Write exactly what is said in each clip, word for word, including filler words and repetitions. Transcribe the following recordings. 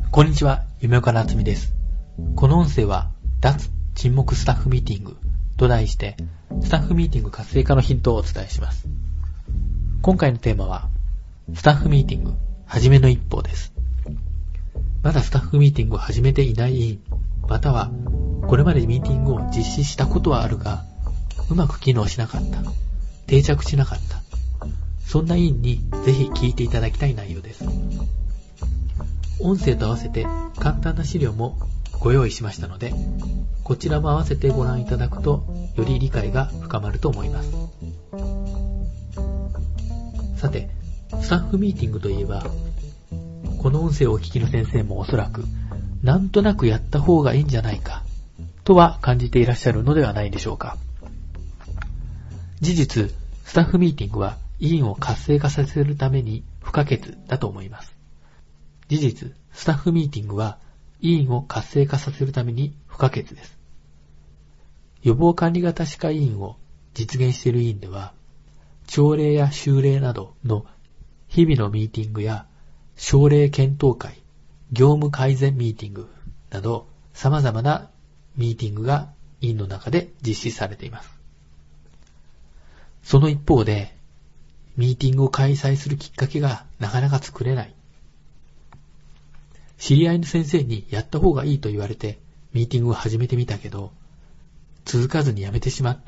こんにちは、夢岡なつみです。この音声は、脱沈黙スタッフミーティングと題して、スタッフミーティング活性化のヒントをお伝えします。今回のテーマは、スタッフミーティング、はじめの一歩です。まだスタッフミーティングを始めていない委員、または、これまでミーティングを実施したことはあるが、うまく機能しなかった、定着しなかった、そんな委員にぜひ聞いていただきたい内容です。音声と合わせて簡単な資料もご用意しましたので、こちらも合わせてご覧いただくとより理解が深まると思います。さて、スタッフミーティングといえば、この音声をお聞きの先生もおそらくなんとなくやった方がいいんじゃないかとは感じていらっしゃるのではないでしょうか。事実、スタッフミーティングは委員を活性化させるために不可欠だと思います。事実、スタッフミーティングは委員を活性化させるために不可欠です。予防管理型歯科委員を実現している委員では、朝礼や修礼などの日々のミーティングや症例検討会、業務改善ミーティングなど様々なミーティングが委員の中で実施されています。その一方で、ミーティングを開催するきっかけがなかなか作れない。知り合いの先生にやった方がいいと言われてミーティングを始めてみたけど、続かずにやめてしまった。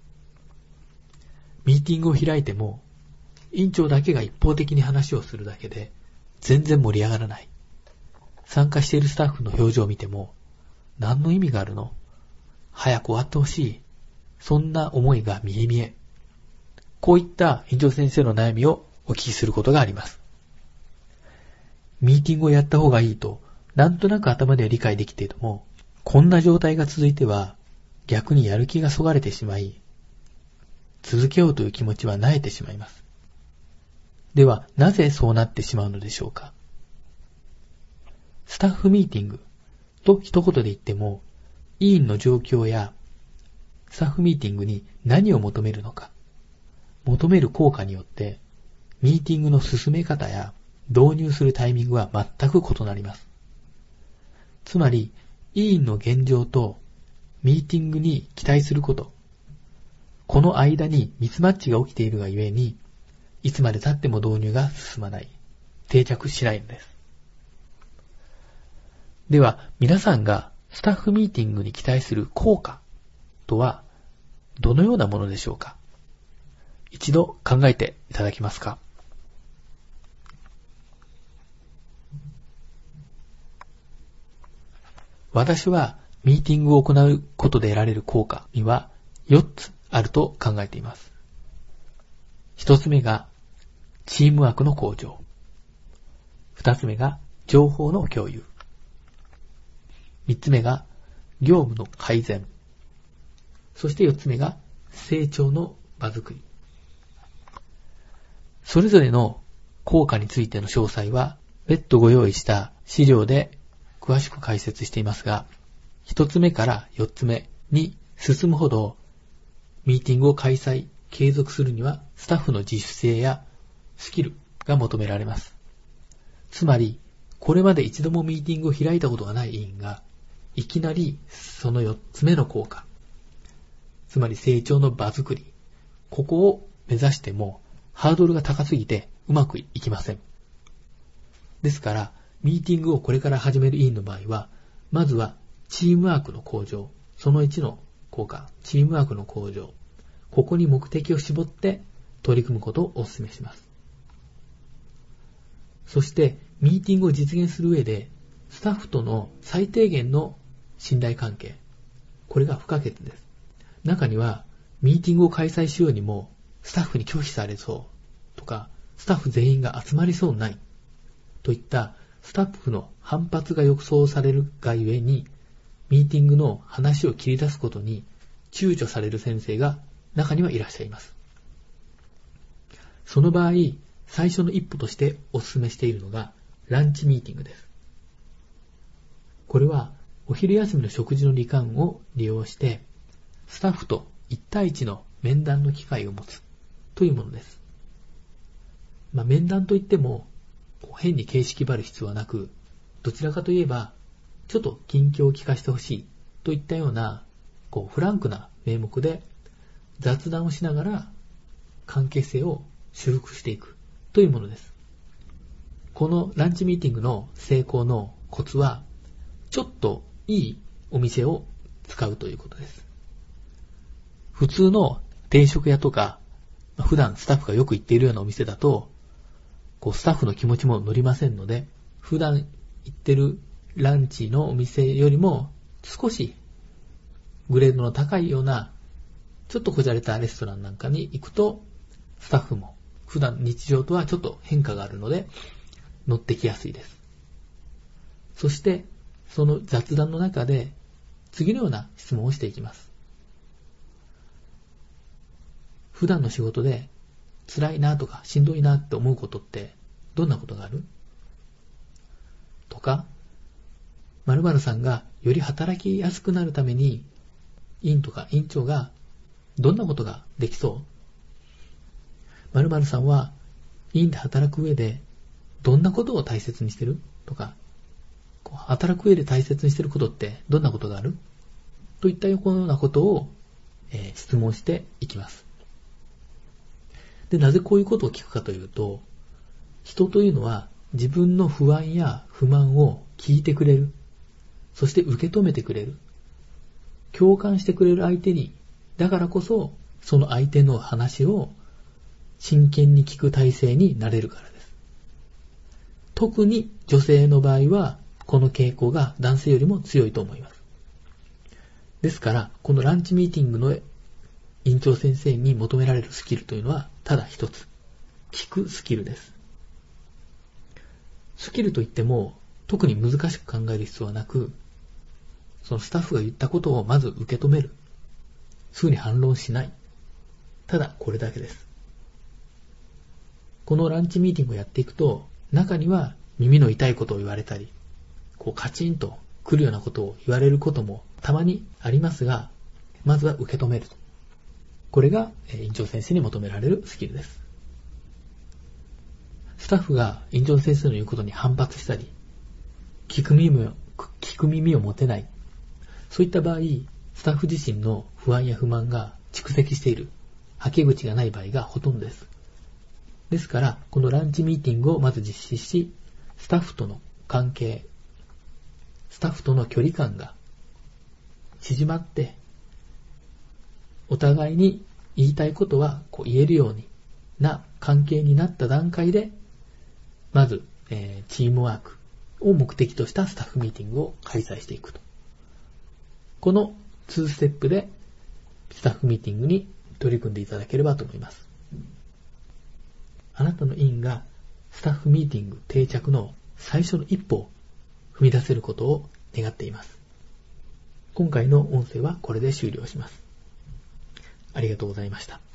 ミーティングを開いても、委員長だけが一方的に話をするだけで全然盛り上がらない。参加しているスタッフの表情を見ても、何の意味があるの？早く終わってほしい。そんな思いが見え見え。こういった委員長先生の悩みをお聞きすることがあります。ミーティングをやった方がいいと、なんとなく頭では理解できていても、こんな状態が続いては、逆にやる気がそがれてしまい、続けようという気持ちは萎えてしまいます。では、なぜそうなってしまうのでしょうか。スタッフミーティングと一言で言っても、委員の状況や、スタッフミーティングに何を求めるのか、求める効果によって、ミーティングの進め方や、導入するタイミングは全く異なります。つまり、委員の現状とミーティングに期待すること、この間にミスマッチが起きているがゆえに、いつまで経っても導入が進まない、定着しないのです。では、皆さんがスタッフミーティングに期待する効果とは、どのようなものでしょうか。一度考えていただけますか。私はミーティングを行うことで得られる効果にはよっつあると考えています。一つ目がチームワークの向上。二つ目が情報の共有。三つ目が業務の改善。そして四つ目が成長の場づくり。それぞれの効果についての詳細は別途ご用意した資料で詳しく解説していますが、一つ目から四つ目に進むほど、ミーティングを開催、継続するには、スタッフの自主性やスキルが求められます。つまり、これまで一度もミーティングを開いたことがない委員が、いきなりその四つ目の効果、つまり成長の場づくり、ここを目指しても、ハードルが高すぎてうまくいきません。ですから、ミーティングをこれから始める委員の場合は、まずはチームワークの向上、そのいちの効果、チームワークの向上、ここに目的を絞って取り組むことをお勧めします。そして、ミーティングを実現する上で、スタッフとの最低限の信頼関係、これが不可欠です。中には、ミーティングを開催しようにも、スタッフに拒否されそうとか、スタッフ全員が集まりそうないといったスタッフの反発が予想されるがゆえに、ミーティングの話を切り出すことに躊躇される先生が中にはいらっしゃいます。その場合、最初の一歩としてお勧めしているのがランチミーティングです。これはお昼休みの食事の時間を利用して、スタッフと一対一の面談の機会を持つというものです。まあ、面談といっても変に形式ばる必要はなく、 どちらかといえば、ちょっと近況を聞かせてほしいといったような、こうフランクな名目で雑談をしながら関係性を修復していくというものです。このランチミーティングの成功のコツは、ちょっといいお店を使うということです。普通の定食屋とか、普段スタッフがよく行っているようなお店だと、こうスタッフの気持ちも乗りませんので、普段行ってるランチのお店よりも少しグレードの高いようなちょっとこじゃれたレストランなんかに行くと、スタッフも普段日常とはちょっと変化があるので乗ってきやすいです。そしてその雑談の中で次のような質問をしていきます。普段の仕事で辛いなとかしんどいなって思うことってどんなことがある？とか、〇〇さんがより働きやすくなるために院とか院長がどんなことができそう？〇〇さんは院で働く上でどんなことを大切にしてる？とか、こう働く上で大切にしてることってどんなことがある？といったようなことを、えー、質問していきます。で、なぜこういうことを聞くかというと、人というのは自分の不安や不満を聞いてくれる。そして受け止めてくれる。共感してくれる相手に、だからこそその相手の話を真剣に聞く体制になれるからです。特に女性の場合はこの傾向が男性よりも強いと思います。ですからこのランチミーティングの院長先生に求められるスキルというのはただ一つ、聞くスキルです。スキルといっても特に難しく考える必要はなく、そのスタッフが言ったことをまず受け止める。すぐに反論しない。ただこれだけです。このランチミーティングをやっていくと、中には耳の痛いことを言われたり、こうカチンと来るようなことを言われることもたまにありますが、まずは受け止めると。これが院長先生に求められるスキルです。スタッフが院長先生の言うことに反発したり、聞く耳を、聞く耳を持てない。そういった場合、スタッフ自身の不安や不満が蓄積している、はけ口がない場合がほとんどです。ですから、このランチミーティングをまず実施し、スタッフとの関係、スタッフとの距離感が縮まって、お互いに言いたいことはこう言えるようにな関係になった段階で、まず、えー、チームワークを目的としたスタッフミーティングを開催していくと。このにステップでスタッフミーティングに取り組んでいただければと思います。あなたの院がスタッフミーティング定着の最初の一歩を踏み出せることを願っています。今回の音声はこれで終了します。ありがとうございました。